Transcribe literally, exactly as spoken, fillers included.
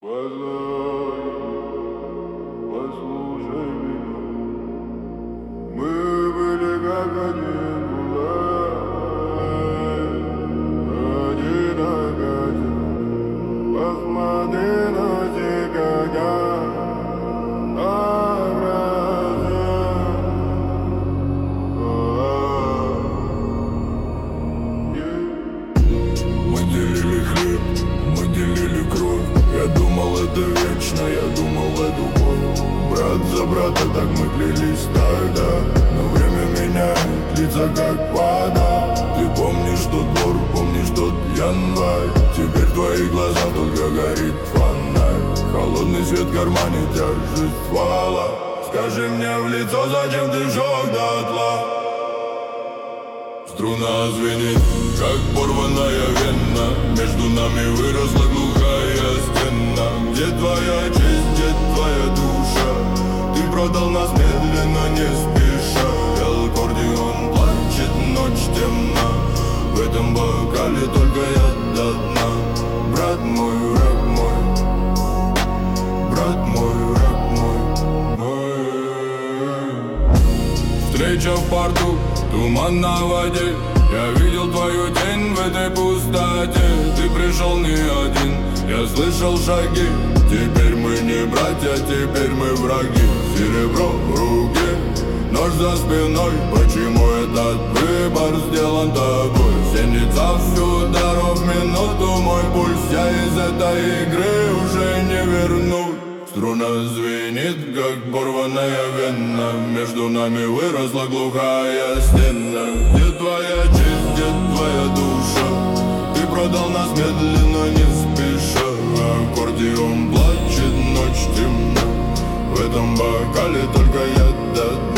Послушай меня, мы были как один кулак, один огонь. Посмотри на тебя, как на гроза. Мы делили хлеб, мы делили кровь. Я думал, это вечно, я думал, это любовь. Брат за брата, так мы клялись тогда. Но время меняет лица, как вода. Ты помнишь тот двор, помнишь тот январь. Теперь в твоих глазах только горит фонарь. Холодный свет в кармане, тяжесть ствола. Скажи мне в лицо, зачем ты жёг дотла? Струна звенит, как порванная вена. Между нами выросла глухая стена. Где твоя честь, где твоя душа? Ты продал нас медленно, не спеша. Аккордеон плачет, ночь темна. В этом бокале только я до дна. Брат мой, враг мой. Брат мой, враг мой. Встреча в порту, туман на воде. Я видел твою тень в этой пустоте. Ты пришел не один, я слышал шаги. Теперь мы не братья, теперь мы враги. Серебро в руке, нож за спиной. Почему этот выбор сделан тобой? Синица всю дорогу, минуту мой пульс. Я из этой игры уже не вернусь. Струна звенит, как порванная вена. Между нами выросла глухая стена. Где твоя честь, где твоя душа? Ты продал нас медленно, не спеша. Аккордеон плачет, ночь темна. В этом бокале только я до дна.